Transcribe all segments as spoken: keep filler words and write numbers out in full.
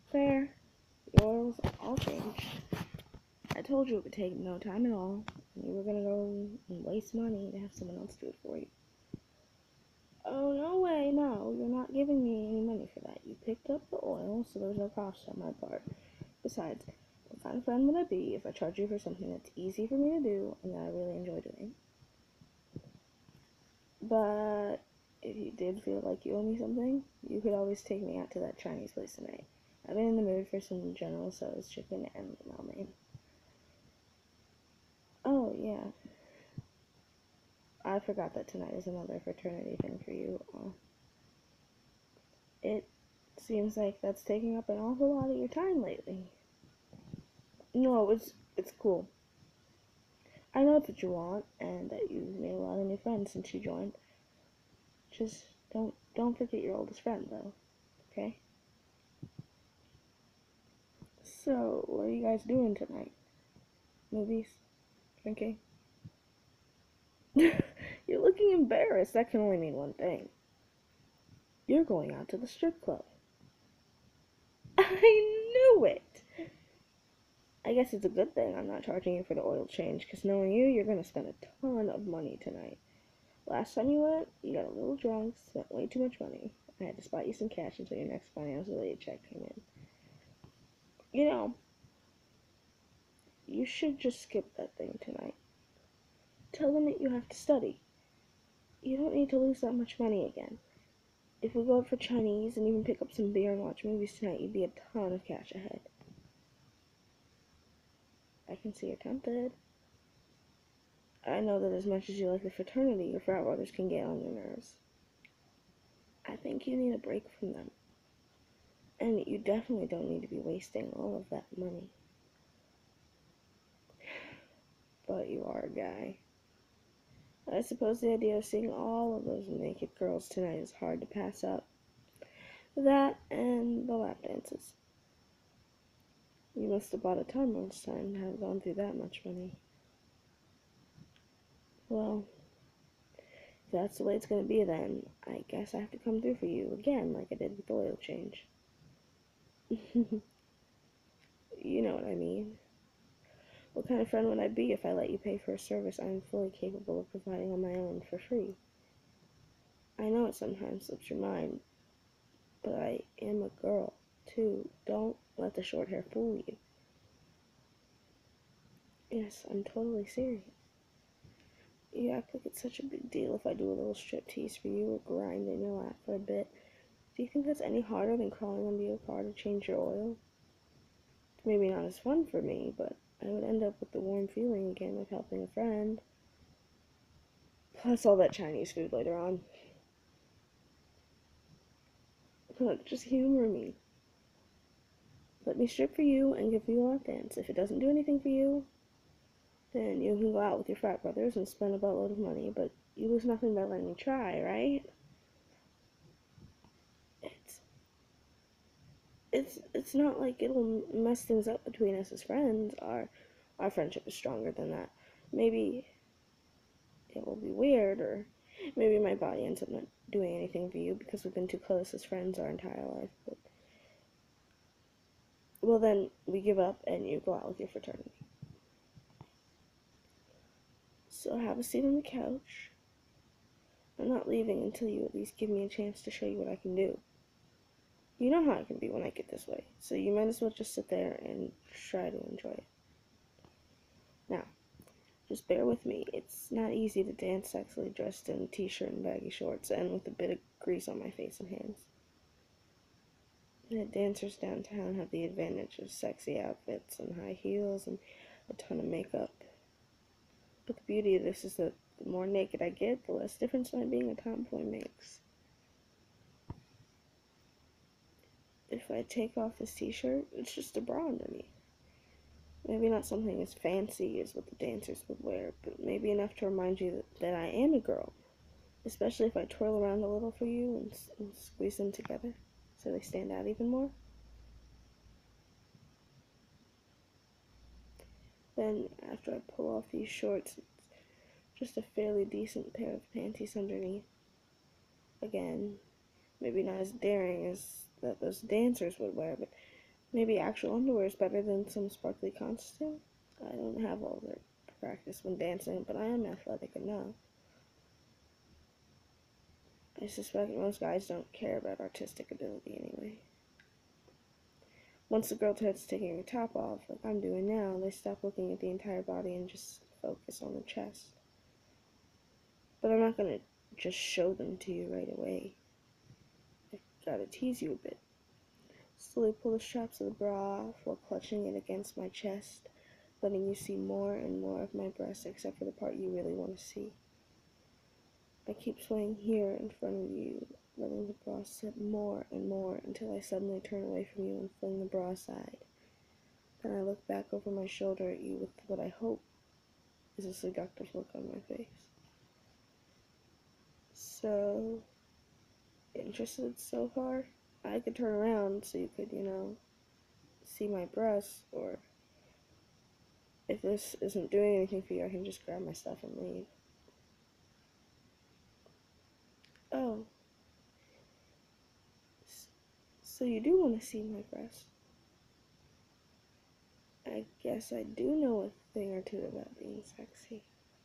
Fair. The oils all changed. I told you it would take no time at all. And you were gonna go and waste money to have someone else do it for you. Oh, no way, no. You're not giving me any money for that. You picked up the oil, so there's no cost on my part. Besides, what kind of friend would I be if I charge you for something that's easy for me to do and that I really enjoy doing? But if you did feel like you owe me something, you could always take me out to that Chinese place tonight. I've been in the mood for some General Tso's chicken and lo mein. Oh, yeah. I forgot that tonight is another fraternity thing for you. Uh, it seems like that's taking up an awful lot of your time lately. No, it's it's cool. I know it's what you want, and that you've made a lot of new friends since you joined. Just don't don't forget your oldest friend, though. Okay? So, what are you guys doing tonight? Movies? Drinking? You're looking embarrassed. That can only mean one thing. You're going out to the strip club. I knew it! I guess it's a good thing I'm not charging you for the oil change, because knowing you, you're going to spend a ton of money tonight. Last time you went, you got a little drunk, spent way too much money. I had to spot you some cash until your next financial aid check came in. You know, you should just skip that thing tonight. Tell them that you have to study. You don't need to lose that much money again. If we go out for Chinese and even pick up some beer and watch movies tonight, you'd be a ton of cash ahead. I can see you're tempted. I know that as much as you like the fraternity, your frat brothers can get on your nerves. I think you need a break from them. And you definitely don't need to be wasting all of that money. But you are a guy. I suppose the idea of seeing all of those naked girls tonight is hard to pass up. That and the lap dances. You must have bought a ton last time to have gone through that much money. Well, if that's the way it's going to be then, I guess I have to come through for you again like I did with the oil change. You know what I mean. What kind of friend would I be if I let you pay for a service I am fully capable of providing on my own for free? I know it sometimes slips your mind, but I am a girl, too. Don't let the short hair fool you. Yes, I'm totally serious. You act like it's such a big deal if I do a little striptease for you or grind in your lap for a bit. Do you think that's any harder than crawling under your car to change your oil? It's maybe not as fun for me, but I would end up with the warm feeling again of helping a friend. Plus all that Chinese food later on. Look, just humor me. Let me strip for you and give you a lap dance. If it doesn't do anything for you, then you can go out with your frat brothers and spend a buttload of money, but you lose nothing by letting me try, right? It's it's it's not like it'll mess things up between us as friends. Our our friendship is stronger than that. Maybe it will be weird, or maybe my body ends up not doing anything for you because we've been too close as friends our entire life. But well, then we give up and you go out with your fraternity. So have a seat on the couch. I'm not leaving until you at least give me a chance to show you what I can do. You know how I can be when I get this way, so you might as well just sit there and try to enjoy it. Now, just bear with me. It's not easy to dance sexily dressed in a t-shirt and baggy shorts and with a bit of grease on my face and hands. The dancers downtown have the advantage of sexy outfits and high heels and a ton of makeup. But the beauty of this is that the more naked I get, the less difference my being a tomboy makes. If I take off this t-shirt, it's just a bra underneath. Maybe not something as fancy as what the dancers would wear, but maybe enough to remind you that, that I am a girl. Especially if I twirl around a little for you and, and squeeze them together so they stand out even more. Then, after I pull off these shorts, it's just a fairly decent pair of panties underneath. Again, maybe not as daring as that those dancers would wear, but Maybe actual underwear is better than some sparkly costume. I don't have all the practice when dancing, but I am athletic enough. I suspect most guys don't care about artistic ability anyway. Once the girl starts taking her top off, like I'm doing now, they stop looking at the entire body and just focus on the chest. But I'm not gonna just show them to you right away. I've gotta tease you a bit. Slowly pull the straps of the bra off while clutching it against my chest, letting you see more and more of my breast except for the part you really want to see. I keep swaying here in front of you, letting the bra slip more and more until I suddenly turn away from you and fling the bra aside. Then I look back over my shoulder at you with what I hope is a seductive look on my face. So, interested so far? I could turn around so you could, you know, see my breasts, or if this isn't doing anything for you, I can just grab my stuff and leave. Oh, so you do want to see my breasts? I guess I do know a thing or two about being sexy.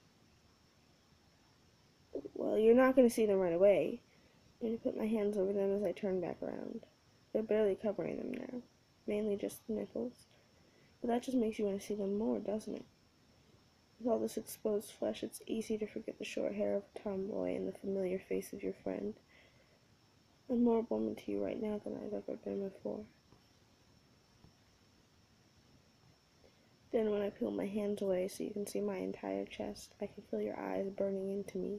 Well, you're not going to see them right away. I'm going to put my hands over them as I turn back around. They're barely covering them now, mainly just the nipples. But that just makes you want to see them more, doesn't it? With all this exposed flesh, it's easy to forget the short hair of a tomboy and the familiar face of your friend. I'm more a woman to you right now than I've ever been before. Then when I peel my hands away so you can see my entire chest, I can feel your eyes burning into me.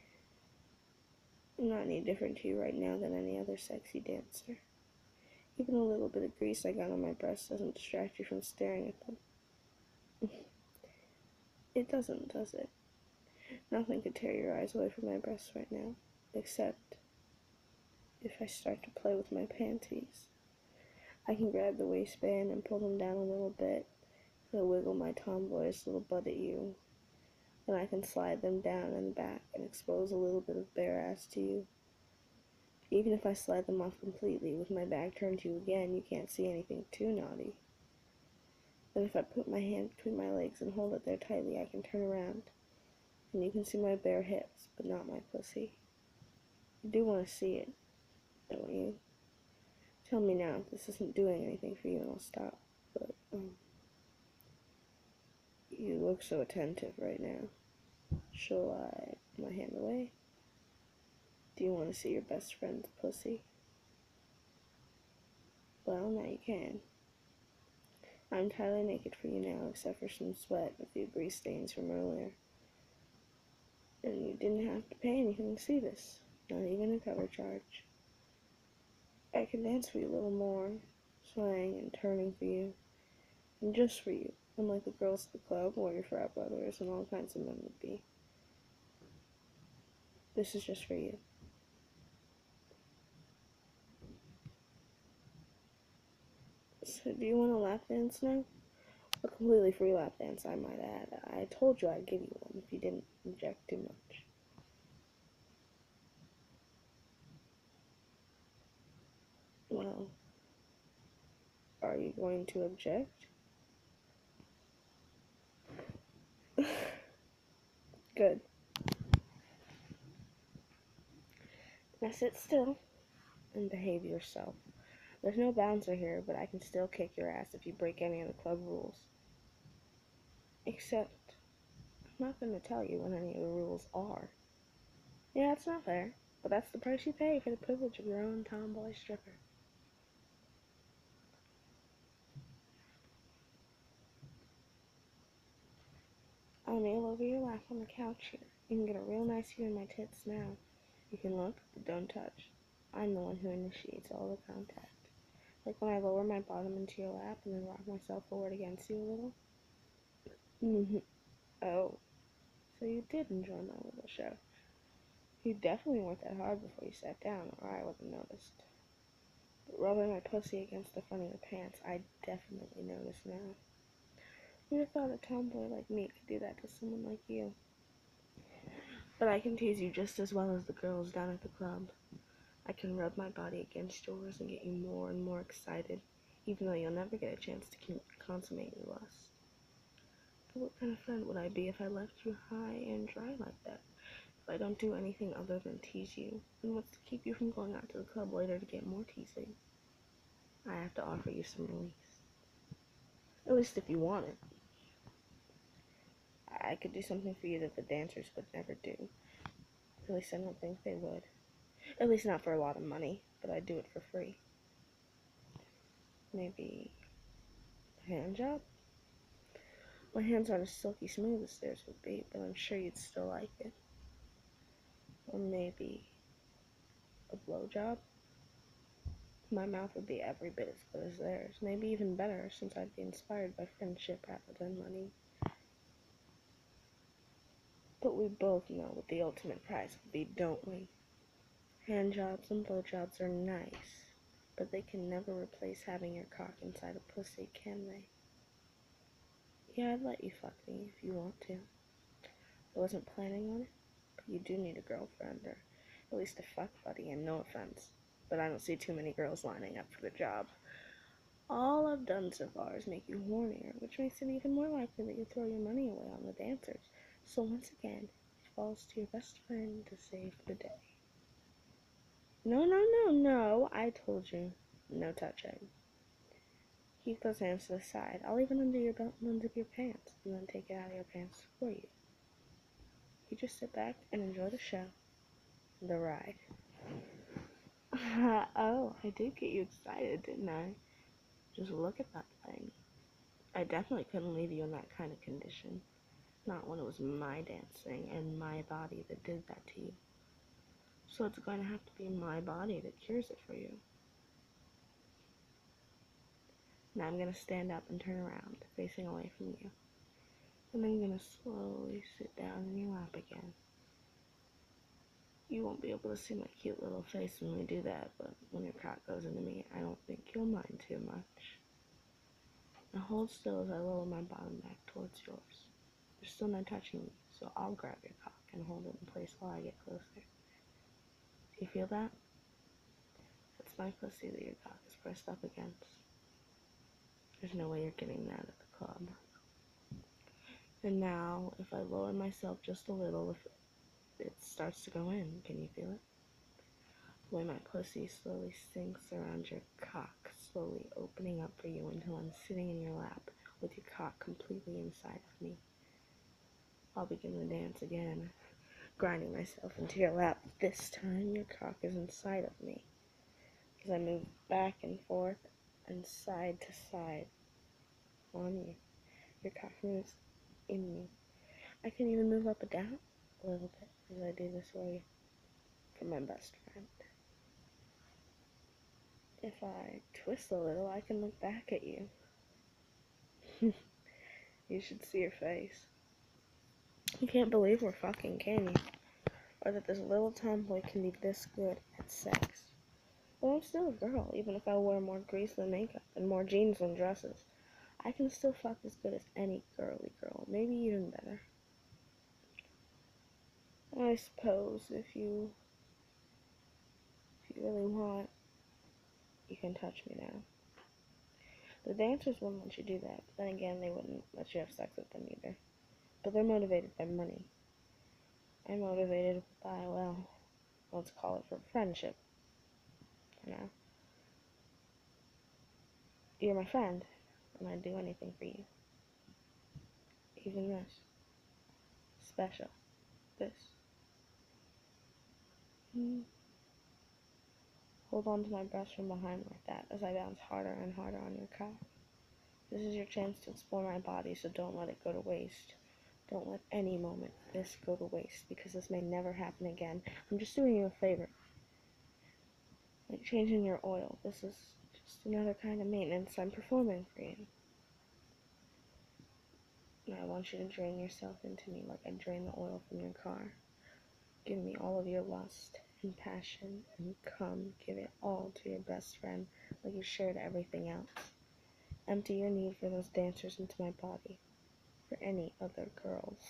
I'm not any different to you right now than any other sexy dancer. Even a little bit of grease I got on my breast doesn't distract you from staring at them. It doesn't, does it? Nothing could tear your eyes away from my breasts right now, except if I start to play with my panties. I can grab the waistband and pull them down a little bit, so I wiggle my tomboy's little butt at you. Then I can slide them down in the back and expose a little bit of bare ass to you. Even if I slide them off completely with my back turned to you again, you can't see anything too naughty. Then if I put my hand between my legs and hold it there tightly, I can turn around, and you can see my bare hips, but not my pussy. You do want to see it, don't you? Tell me now if this isn't doing anything for you and I'll stop. But, um, you look so attentive right now. Shall I put my hand away? Do you want to see your best friend's pussy? Well, now you can. I'm entirely naked for you now, except for some sweat and a few grease stains from earlier. And you didn't have to pay anything to see this, not even a cover charge. I can dance for you a little more, swaying and turning for you, and just for you, unlike the girls at the club or your frat brothers and all kinds of men would be. This is just for you. So do you want a lap dance now? A completely free lap dance, I might add. I told you I'd give you one if you didn't object too much. Well, are you going to object? Good. Now sit still and behave yourself. There's no bouncer here, but I can still kick your ass if you break any of the club rules. Except, I'm not going to tell you what any of the rules are. Yeah, it's not fair, but that's the price you pay for the privilege of your own tomboy stripper. I'll kneel over your lap on the couch here. You can get a real nice view of my tits now. You can look, but don't touch. I'm the one who initiates all the contact. Like when I lower my bottom into your lap and then rock myself forward against you a little. Mm-hmm. Oh, so you did enjoy my little show. You definitely worked that hard before you sat down, or I would have noticed. But rubbing my pussy against the front of your pants, I definitely notice now. Who'd have thought a tomboy like me could do that to someone like you? But I can tease you just as well as the girls down at the club. I can rub my body against yours and get you more and more excited. even though you'll never get a chance to consummate your lust. But what kind of friend would I be if I left you high and dry like that? If I don't do anything other than tease you, then what's to keep you from going out to the club later to get more teasing? I have to offer you some release. At least if you want it. I could do something for you that the dancers would never do. At least I don't think they would. At least not for a lot of money, but I'd do it for free. Maybe a hand job? My hands aren't as silky smooth as theirs would be, but I'm sure you'd still like it. Or maybe a blowjob? My mouth would be every bit as good as theirs, maybe even better, since I'd be inspired by friendship rather than money. But we both know what the ultimate prize would be, don't we? Handjobs and blowjobs are nice, but they can never replace having your cock inside a pussy, can they? Yeah, I'd let you fuck me if you want to. I wasn't planning on it, but you do need a girlfriend, or at least a fuck buddy, and no offense, but I don't see too many girls lining up for the job. All I've done so far is make you hornier, which makes it even more likely that you throw your money away on the dancers. So once again, it falls to your best friend to save the day. No, no, no, no, I told you, no touching. Keep those hands to the side. I'll even undo your belt and unzip your pants, and then take it out of your pants for you. You just sit back and enjoy the show. The ride. Oh, I did get you excited, didn't I? Just look at that thing. I definitely couldn't leave you in that kind of condition. Not when it was my dancing and my body that did that to you. So it's going to have to be my body that cures it for you. Now I'm going to stand up and turn around, facing away from you. And I'm going to slowly sit down in your lap again. You won't be able to see my cute little face when we do that, but when your cock goes into me, I don't think you'll mind too much. Now hold still as I lower my bottom back towards yours. You're still not touching me, so I'll grab your cock and hold it in place while I get closer. Do you feel that? That's my pussy that your cock is pressed up against. There's no way you're getting that at the club. And now, if I lower myself just a little, if it starts to go in, can you feel it? The way my pussy slowly sinks around your cock, slowly opening up for you until I'm sitting in your lap with your cock completely inside of me. I'll begin the dance again, grinding myself into your lap. This time, your cock is inside of me. As I move back and forth and side to side on you, your cock moves in me. I can even move up and down a little bit as I do this for you, for my best friend. If I twist a little, I can look back at you. You should see your face. You can't believe we're fucking, can you? Or that this little tomboy can be this good at sex. But I'm still a girl, even if I wear more grease than makeup and more jeans than dresses. I can still fuck as good as any girly girl, maybe even better. I suppose if you, if you really want, you can touch me now. The dancers wouldn't let you do that, but then again, they wouldn't let you have sex with them either. But they're motivated by money. I'm motivated by, well, let's call it for friendship, for now. You're my friend, and I'd do anything for you. Even this. Special. This. Hmm. Hold on to my breast from behind like that as I bounce harder and harder on your cock. This is your chance to explore my body, so don't let it go to waste. Don't let any moment this go to waste, because this may never happen again. I'm just doing you a favor. Like changing your oil. This is just another kind of maintenance I'm performing for you. And I want you to drain yourself into me like I drain the oil from your car. Give me all of your lust and passion and come give it all to your best friend like you shared everything else. Empty your need for those dancers into my body, for any other girls.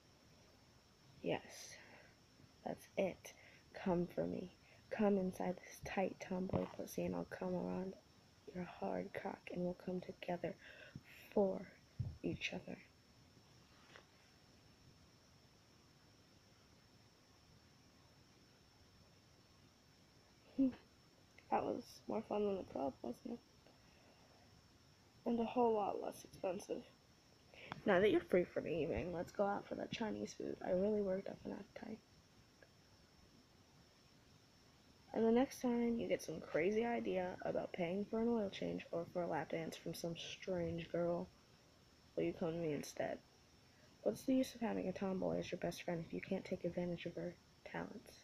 Yes, that's it. Come for me. Come inside this tight tomboy pussy and I'll come around You're a hard cock, and we'll come together for each other. That was more fun than the club, wasn't it? And a whole lot less expensive. Now that you're free for the evening, let's go out for that Chinese food. I really worked up an appetite. And the next time you get some crazy idea about paying for an oil change or for a lap dance from some strange girl, will you come to me instead? What's the use of having a tomboy as your best friend if you can't take advantage of her talents?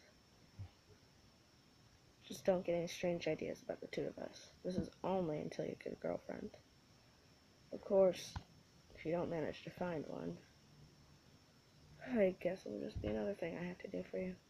Just don't get any strange ideas about the two of us. This is only until you get a girlfriend. Of course, if you don't manage to find one, I guess it'll just be another thing I have to do for you.